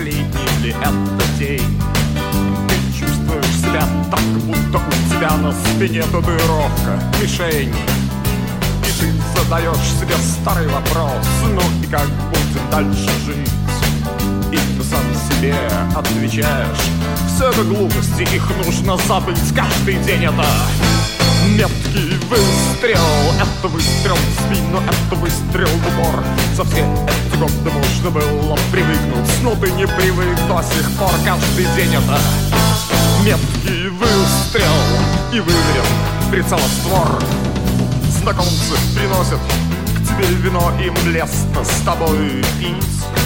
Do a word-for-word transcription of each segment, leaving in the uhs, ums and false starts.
последний ли это день. Ты чувствуешь себя так, будто у тебя на спине татуировка, мишень. И ты задаешь себе старый вопрос: ну и как будем дальше жить? И ты сам себе отвечаешь: все это глупости, их нужно забыть. Каждый день это меткий выстрел, это выстрел в спину, это выстрел в упор. За все эти годы можно было привыкнуть, но ты не привык до сих пор. Каждый день это меткий выстрел и выверен прицелоствор. Знакомцы приносят к тебе вино, им лестно с тобой пить.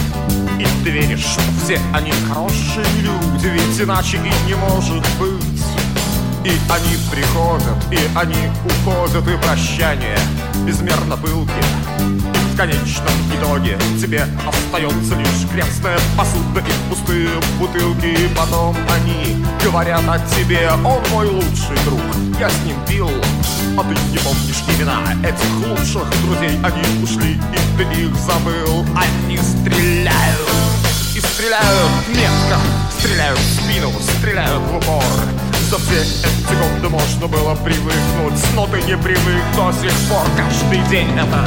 И ты веришь, что все они хорошие люди, ведь иначе и не может быть. И они приходят, и они уходят, и прощание безмерно пылки. И в конечном итоге тебе остается лишь грязная посуда и пустые бутылки. И потом они говорят о тебе: он мой лучший друг, я с ним пил. А ты не помнишь имена этих лучших друзей. Они ушли, и ты их забыл. Они стреляют, и стреляют метко, стреляют в спину, стреляют в упор. За все эти годы можно было привыкнуть, но ты не привык до сих пор. Каждый день это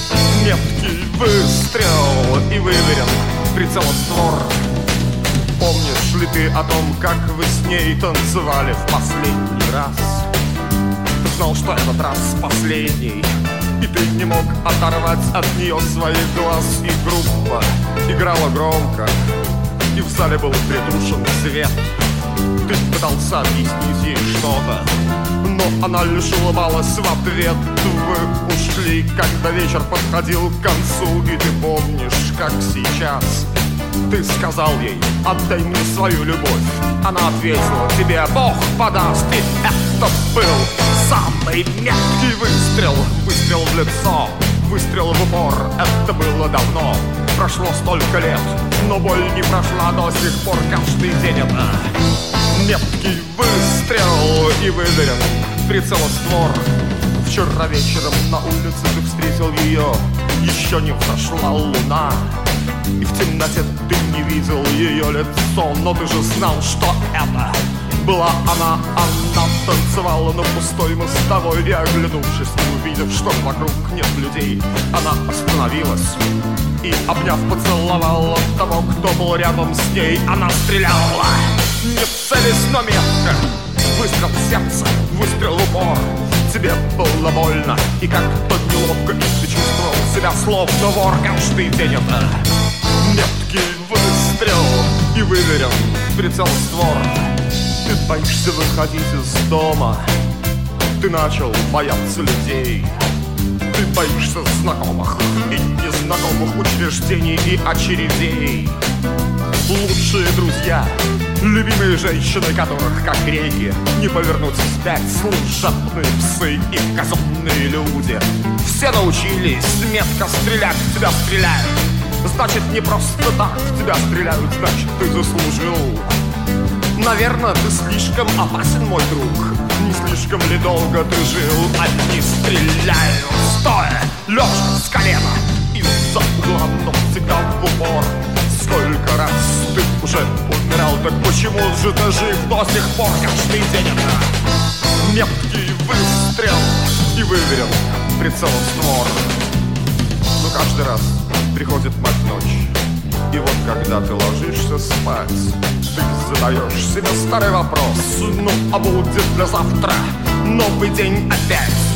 меткий выстрел и выверен прицелоствор. Помнишь ли ты о том, как вы с ней танцевали в последний раз? Ты знал, что этот раз последний, и ты не мог оторвать от нее своих глаз. И группа играла громко, и в зале был притушен свет. Ты пытался объяснить ей что-то, но она лишь улыбалась в ответ. Вы ушли, когда вечер подходил к концу, и ты помнишь, как сейчас. Ты сказал ей: отдай мне свою любовь. Она ответила тебе: Бог подаст. И это был самый меткий выстрел. Выстрел в лицо, выстрел в упор. Это было давно, прошло столько лет, но боль не прошла до сих пор. Каждый день это меткий выстрел и выверен прицелоствор. Вчера вечером на улице ты встретил ее, еще не взошла луна, и в темноте ты не видел ее лицо, но ты же знал, что это была она. Она танцевала на пустой мостовой, и, оглянувшись и увидев, что вокруг нет людей, она остановилась и, обняв, поцеловала того, кто был рядом с ней. Она стреляла, не целясь, но метко. Выстрел в сердце, выстрел в упор. Тебе было больно и как-то неловко, и ты чувствовал себя словно вор. Каждый день это меткий выстрел и выверен прицелоствор. Ты боишься выходить из дома, ты начал бояться людей. Ты боишься знакомых и незнакомых учреждений и очередей. Лучшие друзья, любимые женщины, которых, как реки, не повернуть вспять. Служебные псы и казенные люди, все научились метко стрелять. В тебя стреляют, значит, не просто так в тебя стреляют, значит, ты заслужил. Наверное, ты слишком опасен, мой друг. Не слишком ли долго ты жил? Они стреляют стоя, лежа с колена, из-за угла, но всегда в упор. Сколько раз ты уже умирал, так почему же ты жив до сих пор? Каждый день это меткий выстрел и выверен прицелоствор. Но каждый раз приходит мать ночь, и вот когда ты ложишься спать, ты задаешь себе старый вопрос: ну а будет для завтра новый день опять?